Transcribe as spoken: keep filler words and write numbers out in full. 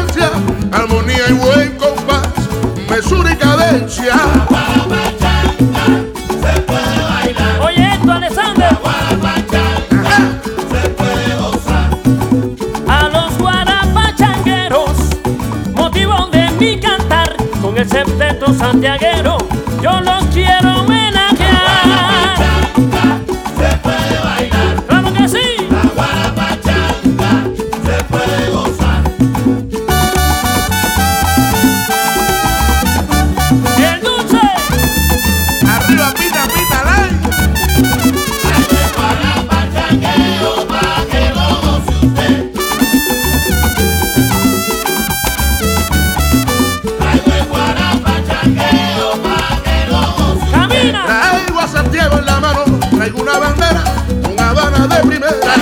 elegancia, armonía y buen compás, mesura y cadencia. La guarapachanga se puede bailar. Oye esto, Alexander. La guarapachanga se puede gozar. A los guarapachangueros, motivo de mi cantar, con el septeto santiaguero, yo los quiero homenajear. Se puede bailar. ¡Claro que sí! La guarapachanga se puede gozar. ¡El dulce! Arriba, pita, pita, lay. Ay, de guarapachangueo pa' que lo goce usted. Ay, de guarapachangueo pa' que lo goce usted. ¡Camina! Traigo a Santiago en la mano, traigo una bandera, una Habana de primera.